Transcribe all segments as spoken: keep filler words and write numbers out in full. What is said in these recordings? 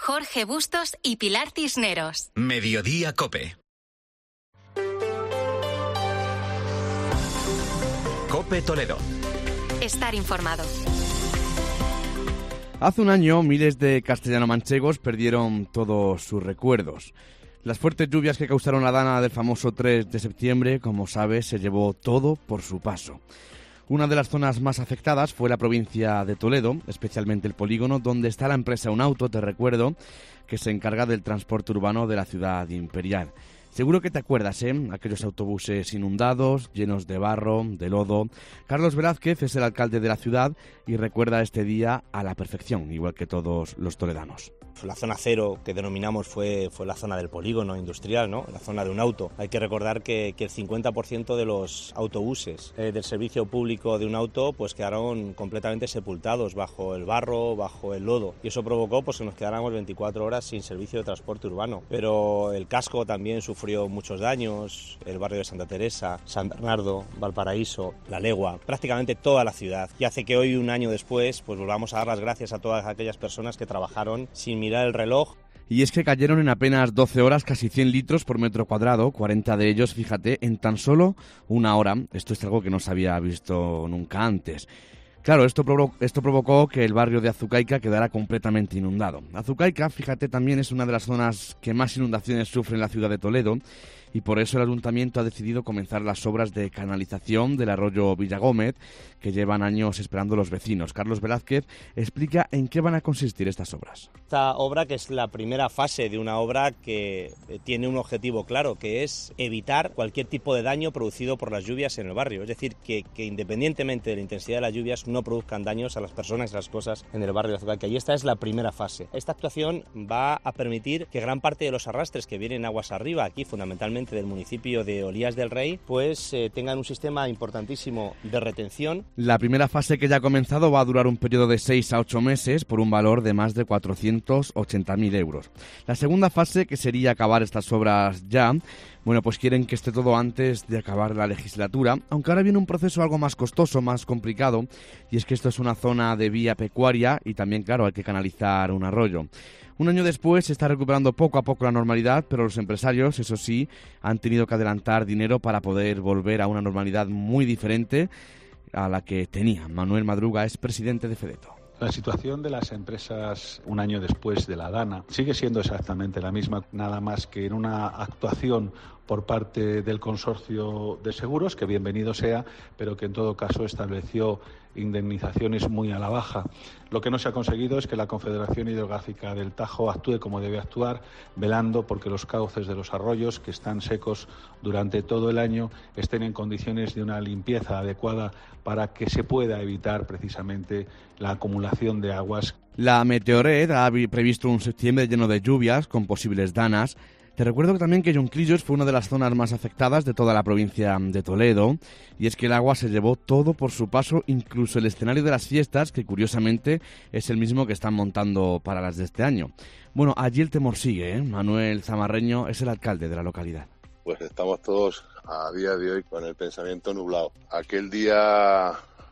Jorge Bustos y Pilar Cisneros. Mediodía COPE. COPE Toledo. Estar informado. Hace un año, miles de castellano-manchegos perdieron todos sus recuerdos. Las fuertes lluvias que causaron la dana del famoso tres de septiembre, como sabes, se llevó todo por su paso. Una de las zonas más afectadas fue la provincia de Toledo, especialmente el polígono, donde está la empresa Unauto, te recuerdo, que se encarga del transporte urbano de la ciudad imperial. Seguro que te acuerdas, ¿eh? Aquellos autobuses inundados, llenos de barro, de lodo. Carlos Velázquez es el alcalde de la ciudad y recuerda este día a la perfección, igual que todos los toledanos. La zona cero que denominamos fue, fue la zona del polígono industrial, ¿no? La zona de Unauto. Hay que recordar que, que el cincuenta por ciento de los autobuses eh, del servicio público de Unauto pues quedaron completamente sepultados bajo el barro, bajo el lodo. Y eso provocó pues, que nos quedáramos veinticuatro horas sin servicio de transporte urbano. Pero el casco también sufrió muchos daños, el barrio de Santa Teresa, San Bernardo, Valparaíso, La Legua, prácticamente toda la ciudad. Y hace que hoy, un año después, pues volvamos a dar las gracias a todas aquellas personas que trabajaron sin mirar el reloj. Y es que cayeron en apenas doce horas casi cien litros por metro cuadrado, cuarenta de ellos, fíjate, en tan solo una hora. Esto es algo que no se había visto nunca antes. Claro, esto, provo- esto provocó que el barrio de Azucaica quedara completamente inundado. Azucaica, fíjate, también es una de las zonas que más inundaciones sufre en la ciudad de Toledo, y por eso el ayuntamiento ha decidido comenzar las obras de canalización del arroyo Villagómez, que llevan años esperando los vecinos. Carlos Velázquez explica en qué van a consistir estas obras. Esta obra, que es la primera fase de una obra que tiene un objetivo claro, que es evitar cualquier tipo de daño producido por las lluvias en el barrio. Es decir, que, que independientemente de la intensidad de las lluvias no produzcan daños a las personas y las cosas en el barrio de Azucaica. Y esta es la primera fase. Esta actuación va a permitir que gran parte de los arrastres que vienen aguas arriba, aquí fundamentalmente del municipio de Olías del Rey, pues eh, tengan un sistema importantísimo de retención. La primera fase, que ya ha comenzado, va a durar un periodo de seis a ocho meses por un valor de más de cuatrocientos ochenta mil euros. La segunda fase, que sería acabar estas obras ya, bueno, pues quieren que esté todo antes de acabar la legislatura, aunque ahora viene un proceso algo más costoso, más complicado, y es que esto es una zona de vía pecuaria y también, claro, hay que canalizar un arroyo. Un año después se está recuperando poco a poco la normalidad, pero los empresarios, eso sí, han tenido que adelantar dinero para poder volver a una normalidad muy diferente a la que tenía. Manuel Madruga es presidente de Fedeto. La situación de las empresas un año después de la dana sigue siendo exactamente la misma, nada más que en una actuación por parte del consorcio de seguros, que bienvenido sea, pero que en todo caso estableció indemnizaciones muy a la baja. Lo que no se ha conseguido es que la Confederación Hidrográfica del Tajo actúe como debe actuar, velando porque los cauces de los arroyos, que están secos durante todo el año, estén en condiciones de una limpieza adecuada para que se pueda evitar precisamente la acumulación de aguas. La Meteored ha previsto un septiembre lleno de lluvias con posibles danas. Te recuerdo también que Junquillos fue una de las zonas más afectadas de toda la provincia de Toledo, y es que el agua se llevó todo por su paso, incluso el escenario de las fiestas, que curiosamente es el mismo que están montando para las de este año. Bueno, allí el temor sigue, ¿eh? Manuel Zamarreño es el alcalde de la localidad. Pues estamos todos a día de hoy con el pensamiento nublado. Aquel día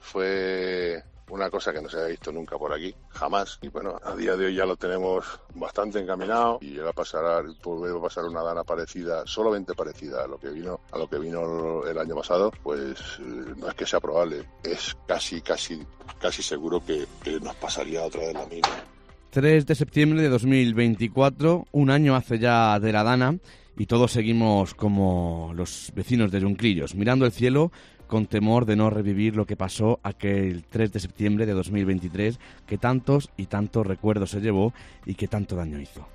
fue una cosa que no se había visto nunca por aquí, jamás. Y bueno, a día de hoy ya lo tenemos bastante encaminado y va a pasar, pues va a pasar una dana parecida, solamente parecida a lo que vino, a lo que vino el año pasado. Pues eh, no es que sea probable, es casi, casi, casi seguro que, que nos pasaría otra vez la misma. tres de septiembre de dos mil veinticuatro, un año hace ya de la dana, y todos seguimos como los vecinos de Junquillos, mirando el cielo con temor de no revivir lo que pasó aquel tres de septiembre de dos mil veintitrés, que tantos y tantos recuerdos se llevó y que tanto daño hizo.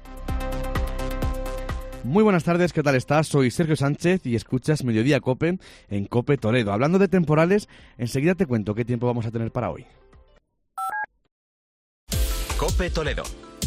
Muy buenas tardes, ¿qué tal estás? Soy Sergio Sánchez y escuchas Mediodía COPE en COPE Toledo. Hablando de temporales, enseguida te cuento qué tiempo vamos a tener para hoy. COPE Toledo.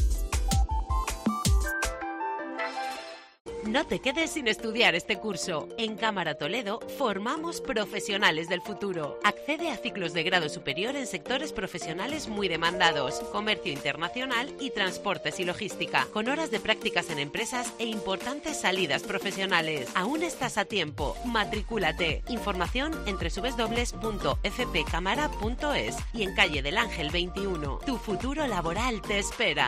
No te quedes sin estudiar este curso. En Cámara Toledo formamos profesionales del futuro. Accede a ciclos de grado superior en sectores profesionales muy demandados: comercio internacional y transportes y logística, con horas de prácticas en empresas e importantes salidas profesionales. Aún estás a tiempo. Matricúlate. Información en doble u doble u doble u punto f p cámara punto es y en calle del Ángel veintiuno. Tu futuro laboral te espera.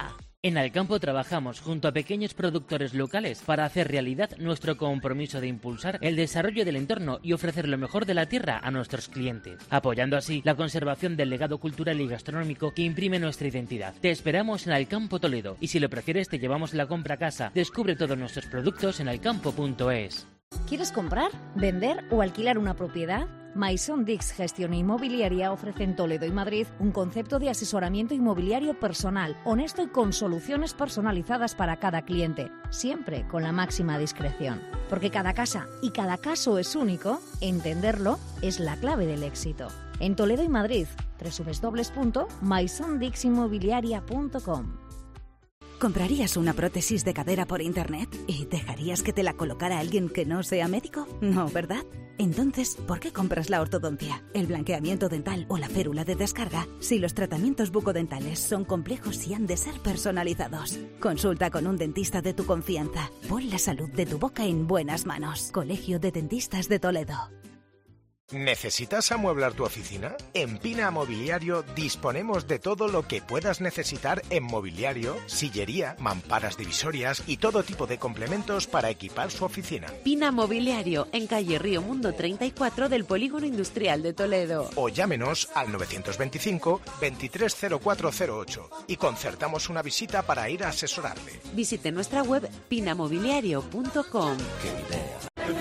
En Alcampo trabajamos junto a pequeños productores locales para hacer realidad nuestro compromiso de impulsar el desarrollo del entorno y ofrecer lo mejor de la tierra a nuestros clientes, apoyando así la conservación del legado cultural y gastronómico que imprime nuestra identidad. Te esperamos en Alcampo Toledo y si lo prefieres te llevamos la compra a casa. Descubre todos nuestros productos en alcampo punto es. ¿Quieres comprar, vender o alquilar una propiedad? Maison Dix Gestión Inmobiliaria ofrece en Toledo y Madrid un concepto de asesoramiento inmobiliario personal, honesto y con soluciones personalizadas para cada cliente, siempre con la máxima discreción. Porque cada casa y cada caso es único, entenderlo es la clave del éxito. En Toledo y Madrid, doble u doble u doble u punto maison dix inmobiliaria punto com. ¿Comprarías una prótesis de cadera por internet y dejarías que te la colocara alguien que no sea médico? No, ¿verdad? Entonces, ¿por qué compras la ortodoncia, el blanqueamiento dental o la férula de descarga si los tratamientos bucodentales son complejos y han de ser personalizados? Consulta con un dentista de tu confianza. Pon la salud de tu boca en buenas manos. Colegio de Dentistas de Toledo. ¿Necesitas amueblar tu oficina? En Pina Mobiliario disponemos de todo lo que puedas necesitar en mobiliario, sillería, mamparas divisorias y todo tipo de complementos para equipar su oficina. Pina Mobiliario, en calle Río Mundo treinta y cuatro del Polígono Industrial de Toledo. O llámenos al novecientos veinticinco, veintitrés cero cuatro cero ocho y concertamos una visita para ir a asesorarle. Visite nuestra web pina mobiliario punto com. ¡Qué idea!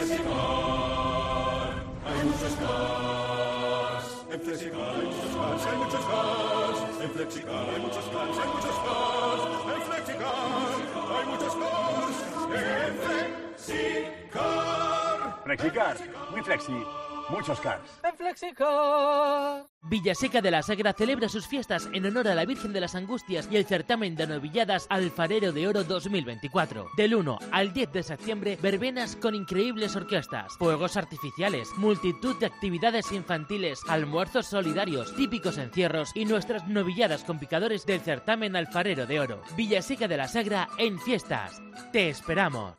Hay muchos cars, en Flexicar hay muchos cars, hay muchos cars, en Flexicar hay muchos cars, hay muchos cars, en Flexicar hay muchos cars, en Flexicar. Flexicar, muy flexi, muchos cars. En Flexicar. Villaseca de la Sagra celebra sus fiestas en honor a la Virgen de las Angustias y el certamen de novilladas Alfarero de Oro dos mil veinticuatro. Del uno al diez de septiembre, verbenas con increíbles orquestas, fuegos artificiales, multitud de actividades infantiles, almuerzos solidarios, típicos encierros y nuestras novilladas con picadores del certamen Alfarero de Oro. Villaseca de la Sagra en fiestas. ¡Te esperamos!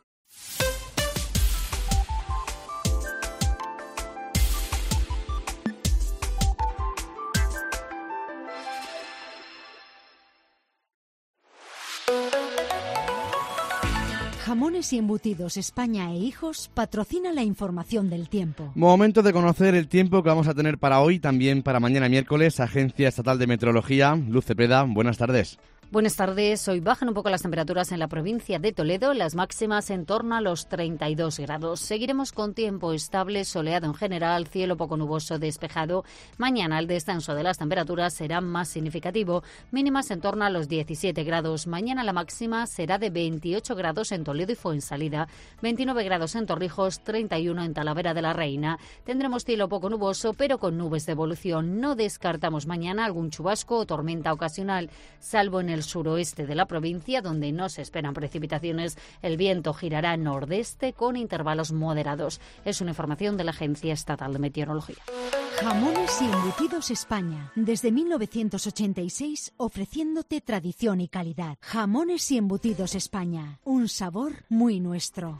Jamones y Embutidos España e Hijos patrocina la información del tiempo. Momento de conocer el tiempo que vamos a tener para hoy, también para mañana miércoles. Agencia Estatal de Meteorología, Luz Cepeda, buenas tardes. Buenas tardes. Hoy bajan un poco las temperaturas en la provincia de Toledo, las máximas en torno a los treinta y dos grados. Seguiremos con tiempo estable, soleado en general, cielo poco nuboso despejado. Mañana el descenso de las temperaturas será más significativo, mínimas en torno a los diecisiete grados. Mañana la máxima será de veintiocho grados en Toledo y Fuensalida, veintinueve grados en Torrijos, treinta y uno en Talavera de la Reina. Tendremos cielo poco nuboso, pero con nubes de evolución. No descartamos mañana algún chubasco o tormenta ocasional, salvo en el suroeste de la provincia, donde no se esperan precipitaciones. El viento girará nordeste con intervalos moderados. Es una información de la Agencia Estatal de Meteorología. Jamones y Embutidos España, desde mil novecientos ochenta y seis, ofreciéndote tradición y calidad. Jamones y Embutidos España, un sabor muy nuestro.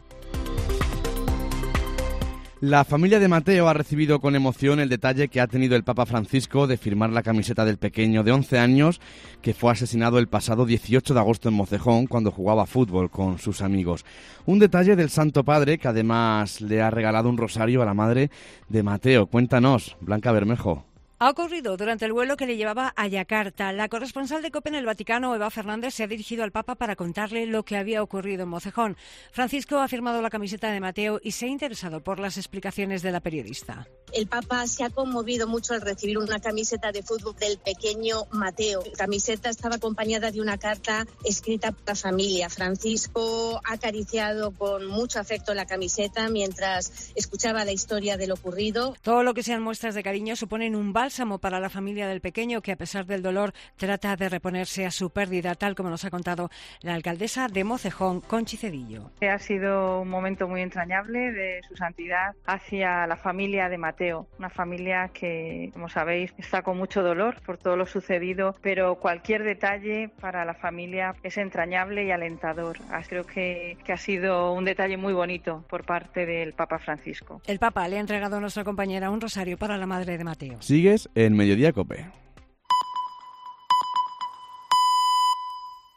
La familia de Mateo ha recibido con emoción el detalle que ha tenido el Papa Francisco de firmar la camiseta del pequeño de once años que fue asesinado el pasado dieciocho de agosto en Mocejón cuando jugaba fútbol con sus amigos. Un detalle del Santo Padre que además le ha regalado un rosario a la madre de Mateo. Cuéntanos, Blanca Bermejo. Ha ocurrido durante el vuelo que le llevaba a Yakarta. La corresponsal de COPE en el Vaticano, Eva Fernández, se ha dirigido al Papa para contarle lo que había ocurrido en Mocejón. Francisco ha firmado la camiseta de Mateo y se ha interesado por las explicaciones de la periodista. El Papa se ha conmovido mucho al recibir una camiseta de fútbol del pequeño Mateo. La camiseta estaba acompañada de una carta escrita por la familia. Francisco ha acariciado con mucho afecto la camiseta mientras escuchaba la historia de lo ocurrido. Todo lo que sean muestras de cariño suponen un bálsamo para la familia del pequeño, que a pesar del dolor trata de reponerse a su pérdida, tal como nos ha contado la alcaldesa de Mocejón, Conchi Cedillo. Ha sido un momento muy entrañable de su santidad hacia la familia de Mateo, una familia que, como sabéis, está con mucho dolor por todo lo sucedido, pero cualquier detalle para la familia es entrañable y alentador. Creo que, que ha sido un detalle muy bonito por parte del Papa Francisco. El Papa le ha entregado a nuestra compañera un rosario para la madre de Mateo. Sigues en Mediodía COPE.